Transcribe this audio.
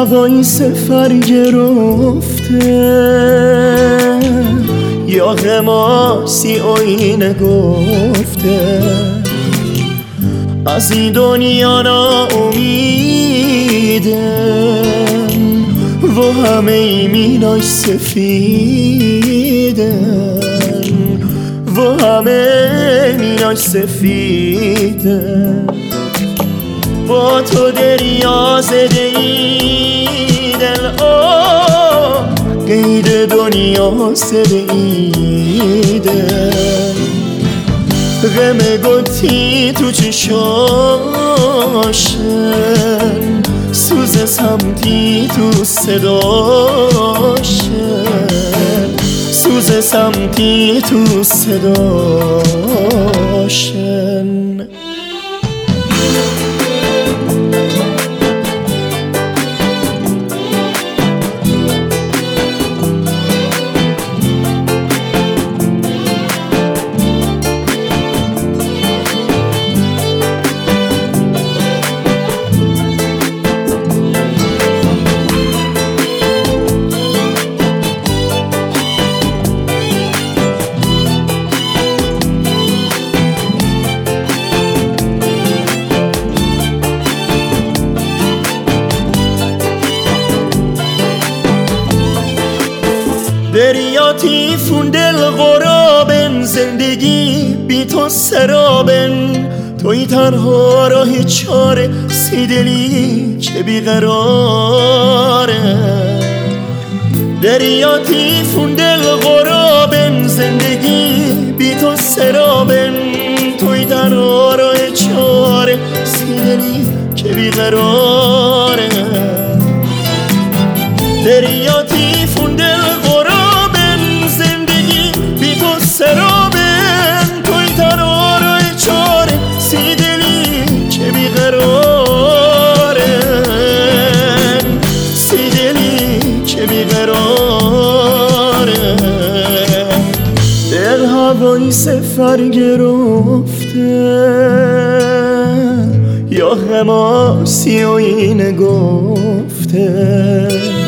هوایی سفر گرفته، یا غماسی آینه گفته، از این دنیا ناامیدم و همه ایمیناش سفیدن، و همه ایمیناش سفیدن. با تو دریا زده ای دل، قید دنیا زده ای دل، غم گتی تو چشاشن، سوز سمتی تو صداشن، سوز سمتی تو صداشن. دریا تیفون دل غرابن، زندگی بی تو سرابن، توی تنها راه چاره، سی دلی که بیقراره. دریا تیفون دل غرابن، زندگی بی تو سرابن، توی تنها راه چاره، سی دلی که بیقراره. دریا تیفون دل سرابن، توی تنها راه چاره، سی دلی که بیقرارن، سی دلی که بیقرارن. دل هوایی سفر گرفته، یا غماسی آینه گفته،